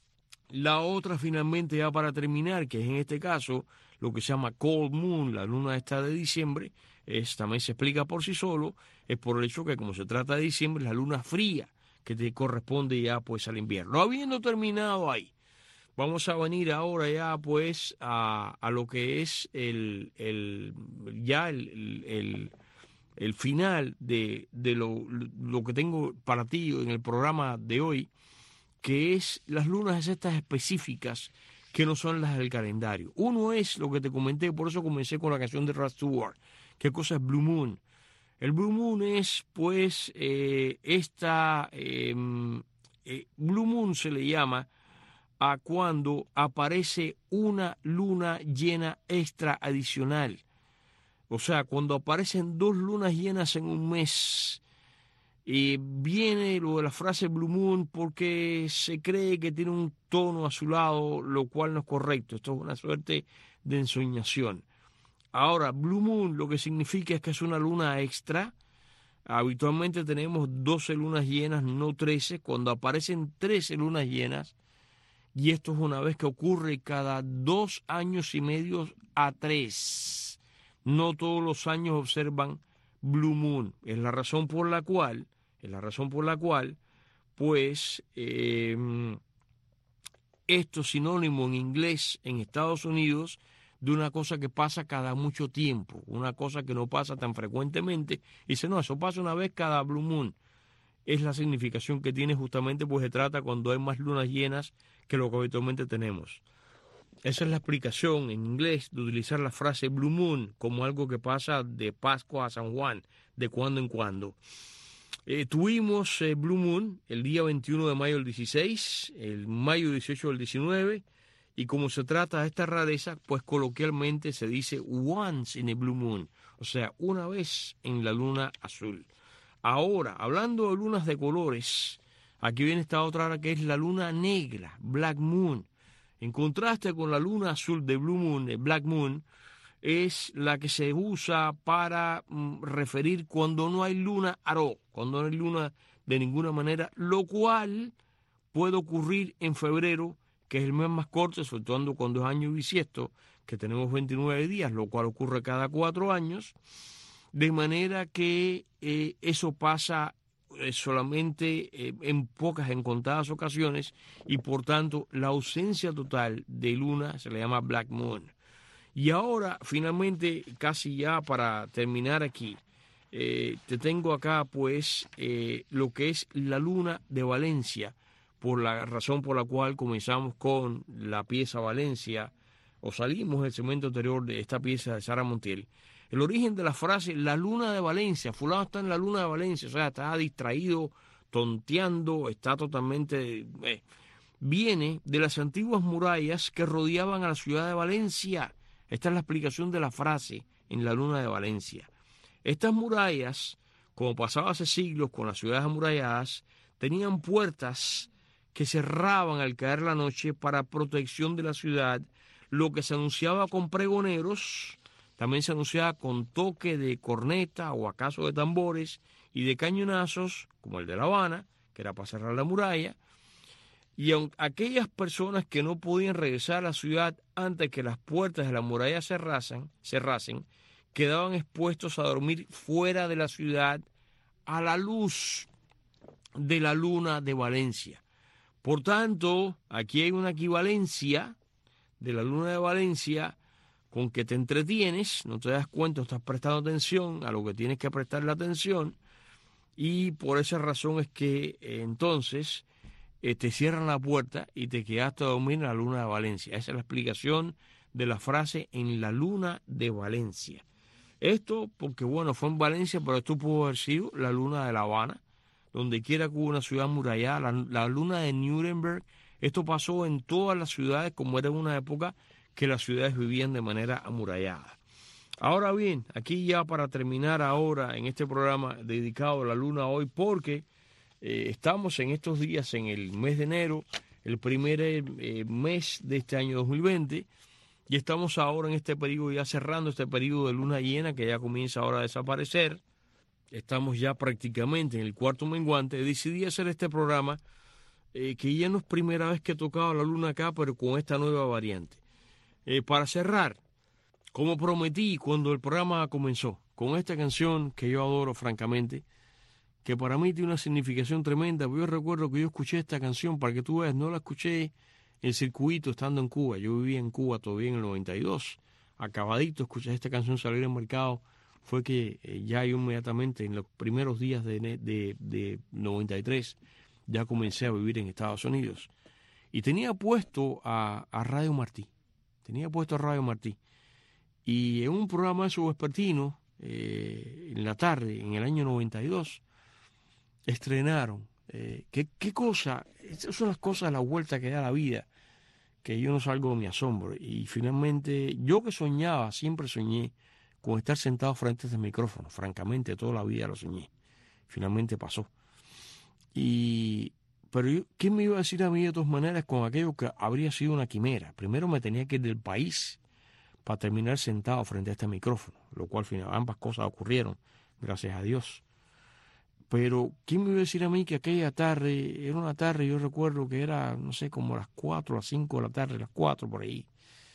la otra finalmente ya para terminar, que es en este caso lo que se llama Cold Moon, la luna esta de diciembre, es, también se explica por sí solo, es por el hecho que como se trata de diciembre, es la luna fría que te corresponde ya pues al invierno. Habiendo terminado ahí, vamos a venir ahora ya pues a, a lo que es el, el ya el, el, el final de, de lo, lo que tengo para ti en el programa de hoy, que es las lunas estas específicas que no son las del calendario. Uno es lo que te comenté, por eso comencé con la canción de Rod Stewart. ¿Qué cosa es Blue Moon? El Blue Moon es pues eh, esta eh, eh, Blue Moon se le llama a cuando aparece una luna llena extra adicional. O sea, cuando aparecen dos lunas llenas en un mes. Y viene lo de la frase Blue Moon porque se cree que tiene un tono azulado, lo cual no es correcto. Esto es una suerte de ensoñación. Ahora, Blue Moon lo que significa es que es una luna extra. Habitualmente tenemos doce lunas llenas, no trece. Cuando aparecen trece lunas llenas, y esto es una vez que ocurre cada dos años y medio a tres. No todos los años observan Blue Moon. Es la razón por la cual, es la razón por la cual, pues, eh, esto es sinónimo en inglés en Estados Unidos de una cosa que pasa cada mucho tiempo, una cosa que no pasa tan frecuentemente. Y dice, no, eso pasa una vez cada Blue Moon. Es la significación que tiene justamente, pues se trata cuando hay más lunas llenas que lo que habitualmente tenemos. Esa es la explicación en inglés de utilizar la frase Blue Moon como algo que pasa de Pascua a San Juan, de cuando en cuando. Eh, tuvimos eh, Blue Moon el día veintiuno de mayo del dieciséis, el mayo dieciocho del diecinueve, y como se trata de esta rareza, pues coloquialmente se dice once in a Blue Moon, o sea, una vez en la luna azul. Ahora, hablando de lunas de colores, aquí viene esta otra que es la luna negra, Black Moon. En contraste con la luna azul de Blue Moon, de Black Moon, es la que se usa para mm, referir cuando no hay luna at all, cuando no hay luna de ninguna manera, lo cual puede ocurrir en febrero, que es el mes más corto, sobre todo cuando es año bisiesto, que tenemos veintinueve días, lo cual ocurre cada cuatro años, de manera que eh, eso pasa eh, solamente eh, en pocas, en contadas ocasiones, y por tanto la ausencia total de luna se le llama Black Moon. Y ahora, finalmente, casi ya para terminar aquí, eh, te tengo acá pues eh, lo que es la luna de Valencia, por la razón por la cual comenzamos con la pieza Valencia, o salimos del segmento anterior de esta pieza de Sara Montiel. El origen de la frase la luna de Valencia, fulano está en la luna de Valencia, o sea, está distraído, tonteando, está totalmente... Eh, viene de las antiguas murallas que rodeaban a la ciudad de Valencia. Esta es la explicación de la frase en la luna de Valencia. Estas murallas, como pasaba hace siglos con las ciudades amuralladas, tenían puertas que cerraban al caer la noche para protección de la ciudad, lo que se anunciaba con pregoneros, también se anunciaba con toque de corneta o acaso de tambores y de cañonazos, como el de La Habana, que era para cerrar la muralla, y aquellas personas que no podían regresar a la ciudad antes que las puertas de la muralla cerrasen, cerrasen, quedaban expuestos a dormir fuera de la ciudad a la luz de la luna de Valencia. Por tanto, aquí hay una equivalencia de la luna de Valencia con que te entretienes, no te das cuenta, no estás prestando atención a lo que tienes que prestarle atención, y por esa razón es que eh, entonces eh, te cierran la puerta y te quedaste a dormir en la luna de Valencia. Esa es la explicación de la frase en la luna de Valencia. Esto porque, bueno, fue en Valencia, pero esto pudo haber sido la luna de La Habana, donde quiera que hubo una ciudad amurallada, la, la luna de Nuremberg. Esto pasó en todas las ciudades, como era en una época que las ciudades vivían de manera amurallada. Ahora bien, aquí ya para terminar ahora en este programa dedicado a la luna hoy, porque eh, estamos en estos días, en el mes de enero, el primer eh, mes de este año dos mil veinte, y estamos ahora en este periodo, ya cerrando este periodo de luna llena que ya comienza ahora a desaparecer. Estamos ya prácticamente en el cuarto menguante. Decidí hacer este programa eh, que ya no es primera vez que he tocado la luna acá, pero con esta nueva variante. Eh, para cerrar, como prometí cuando el programa comenzó, con esta canción que yo adoro francamente, que para mí tiene una significación tremenda. Yo recuerdo que yo escuché esta canción, para que tú veas, no la escuché en circuito estando en Cuba. Yo vivía en Cuba todavía en el noventa y dos. Acabadito escuché esta canción salir al mercado. Fue que eh, ya yo inmediatamente, en los primeros días de, de, de noventa y tres, ya comencé a vivir en Estados Unidos. Y tenía puesto a, a Radio Martí. Tenía puesto a Radio Martí. Y en un programa de su vespertino, eh, en la tarde, en el año noventa y dos, estrenaron. Eh, ¿qué, ¿Qué cosa? Esas son las cosas de la vuelta que da la vida, que yo no salgo de mi asombro. Y finalmente, yo que soñaba, siempre soñé con estar sentado frente a este micrófono. Francamente, toda la vida lo soñé. Finalmente pasó. Y... Pero yo, ¿qué me iba a decir a mí de todas maneras con aquello que habría sido una quimera? Primero me tenía que ir del país para terminar sentado frente a este micrófono, lo cual ambas cosas ocurrieron, gracias a Dios. Pero ¿quién me iba a decir a mí que aquella tarde, era una tarde, yo recuerdo que era, no sé, como las cuatro, las cinco de la tarde, las cuatro por ahí.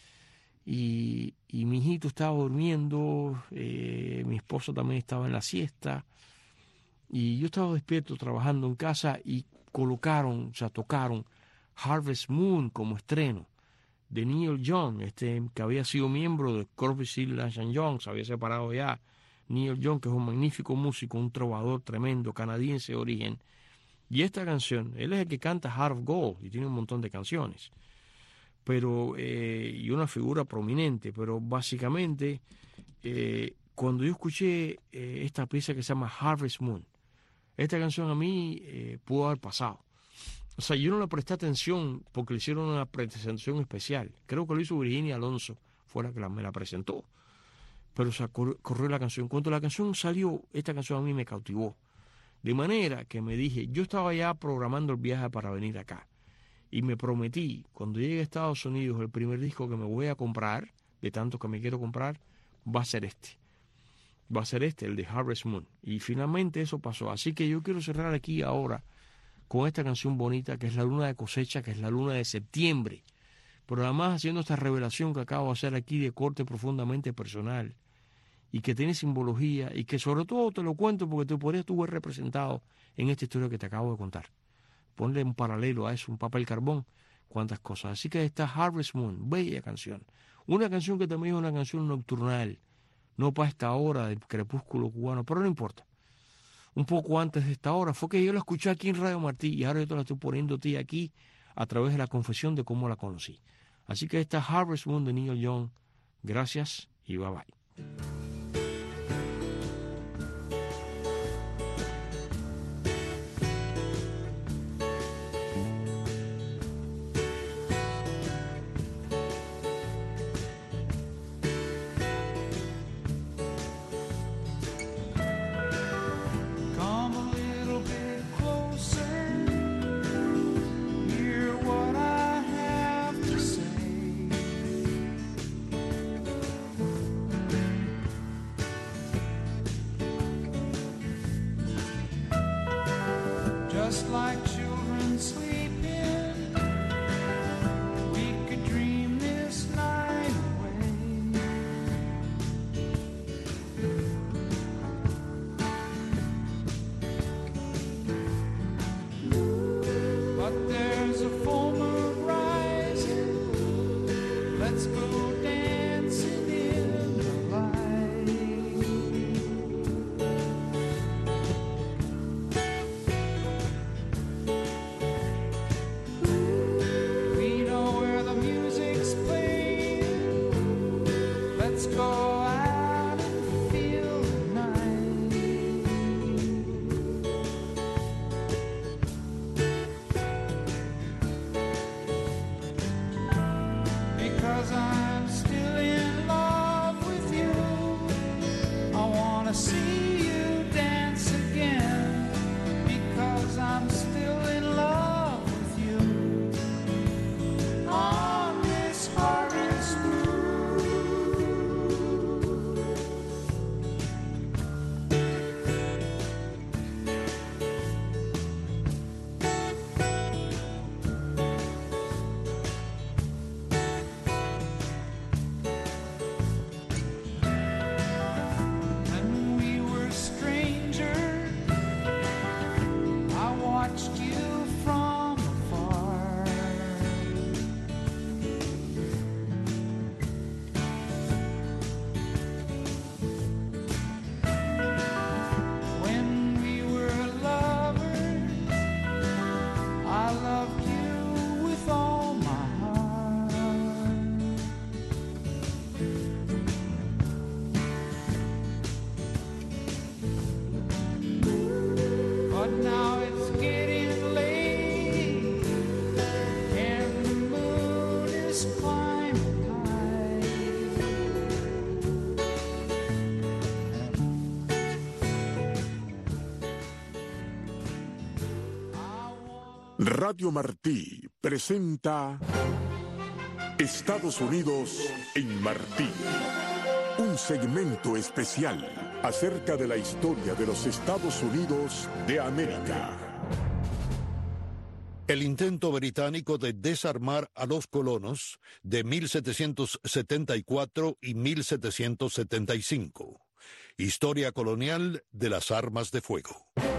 Y, y mi hijito estaba durmiendo, eh, mi esposo también estaba en la siesta, y yo estaba despierto trabajando en casa y colocaron, o sea, tocaron Harvest Moon como estreno de Neil Young, este que había sido miembro de Crosby, Stills and Young, se había separado ya. Neil Young, que es un magnífico músico, un trovador tremendo, canadiense de origen. Y esta canción, él es el que canta Heart of Gold y tiene un montón de canciones. pero eh, y una figura prominente, pero básicamente eh, cuando yo escuché eh, esta pieza que se llama Harvest Moon, esta canción a mí eh, pudo haber pasado. O sea, yo no le presté atención porque le hicieron una presentación especial. Creo que lo hizo Virginia Alonso, fue la que la, me la presentó. Pero o sea, corrió, corrió la canción. Cuando la canción salió, esta canción a mí me cautivó. De manera que me dije, yo estaba ya programando el viaje para venir acá. Y me prometí, cuando llegue a Estados Unidos, el primer disco que me voy a comprar, de tanto que me quiero comprar, va a ser este. Va a ser este, el de Harvest Moon. Y finalmente eso pasó. Así que yo quiero cerrar aquí ahora con esta canción bonita, que es la luna de cosecha, que es la luna de septiembre. Pero además haciendo esta revelación que acabo de hacer aquí de corte profundamente personal y que tiene simbología y que sobre todo te lo cuento porque te podrías tú ver representado en esta historia que te acabo de contar. Ponle un paralelo a eso, un papel carbón, cuántas cosas. Así que esta Harvest Moon, bella canción. Una canción que también es una canción nocturnal, no para esta hora del crepúsculo cubano, pero no importa. Un poco antes de esta hora fue que yo la escuché aquí en Radio Martí y ahora yo te la estoy poniendo a ti aquí a través de la confesión de cómo la conocí. Así que esta Harvest Moon de Neil Young, gracias y bye bye. Just like children sleeping, we could dream this night away. But there's a foamer rising, let's go dancing in the light. Radio Martí presenta Estados Unidos en Martí, un segmento especial acerca de la historia de los Estados Unidos de América. El intento británico de desarmar a los colonos de mil setecientos setenta y cuatro y mil setecientos setenta y cinco. Historia colonial de las armas de fuego.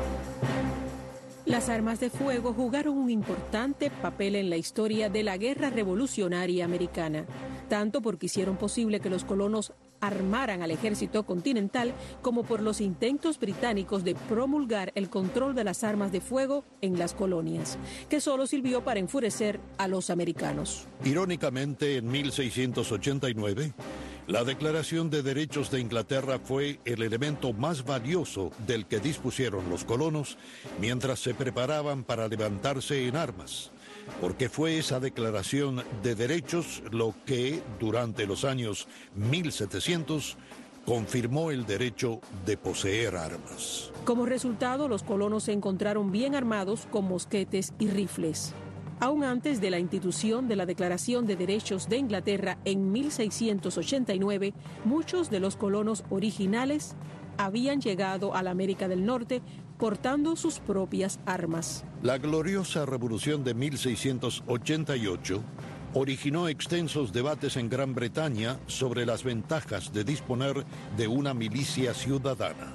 Las armas de fuego jugaron un importante papel en la historia de la Guerra Revolucionaria Americana, tanto porque hicieron posible que los colonos armaran al ejército continental como por los intentos británicos de promulgar el control de las armas de fuego en las colonias, que solo sirvió para enfurecer a los americanos. Irónicamente, en mil seiscientos ochenta y nueve, la Declaración de Derechos de Inglaterra fue el elemento más valioso del que dispusieron los colonos mientras se preparaban para levantarse en armas, porque fue esa Declaración de Derechos lo que, durante los años mil setecientos, confirmó el derecho de poseer armas. Como resultado, los colonos se encontraron bien armados con mosquetes y rifles. Aún antes de la institución de la Declaración de Derechos de Inglaterra en mil seiscientos ochenta y nueve, muchos de los colonos originales habían llegado a la América del Norte portando sus propias armas. La gloriosa Revolución de mil seiscientos ochenta y ocho originó extensos debates en Gran Bretaña sobre las ventajas de disponer de una milicia ciudadana.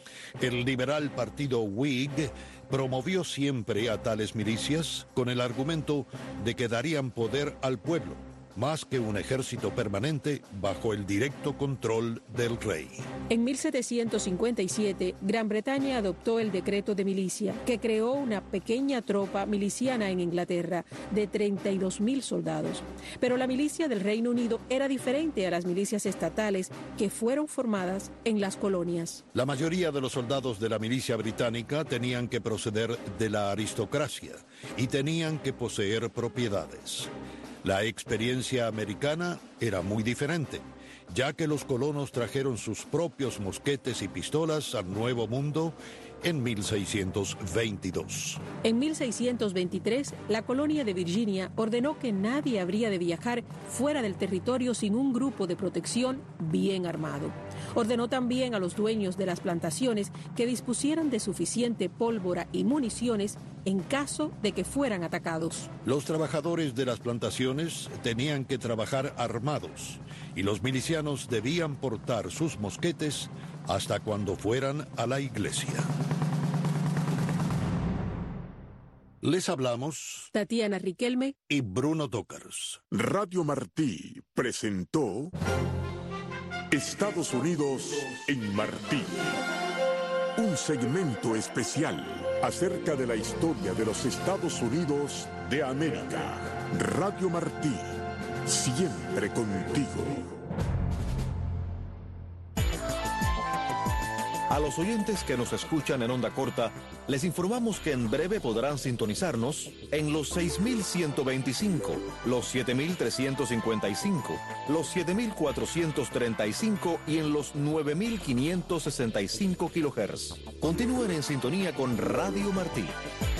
El liberal partido Whig promovió siempre a tales milicias con el argumento de que darían poder al pueblo, más que un ejército permanente bajo el directo control del rey. En mil setecientos cincuenta y siete, Gran Bretaña adoptó el decreto de milicia, que creó una pequeña tropa miliciana en Inglaterra de treinta y dos mil soldados. Pero la milicia del Reino Unido era diferente a las milicias estatales que fueron formadas en las colonias. La mayoría de los soldados de la milicia británica tenían que proceder de la aristocracia y tenían que poseer propiedades. La experiencia americana era muy diferente, ya que los colonos trajeron sus propios mosquetes y pistolas al Nuevo Mundo en mil seiscientos veintidós. En mil seiscientos veintitrés, la colonia de Virginia ordenó que nadie habría de viajar fuera del territorio sin un grupo de protección bien armado. Ordenó también a los dueños de las plantaciones que dispusieran de suficiente pólvora y municiones en caso de que fueran atacados. Los trabajadores de las plantaciones tenían que trabajar armados y los milicianos debían portar sus mosquetes hasta cuando fueran a la iglesia. Les hablamos Tatiana Riquelme y Bruno Tócars. Radio Martí presentó Estados Unidos en Martí. Un segmento especial acerca de la historia de los Estados Unidos de América. Radio Martí, siempre contigo. A los oyentes que nos escuchan en onda corta, les informamos que en breve podrán sintonizarnos en los seis mil ciento veinticinco, los siete mil trescientos cincuenta y cinco, los siete mil cuatrocientos treinta y cinco y en los nueve mil quinientos sesenta y cinco kilohertz. Continúen en sintonía con Radio Martí.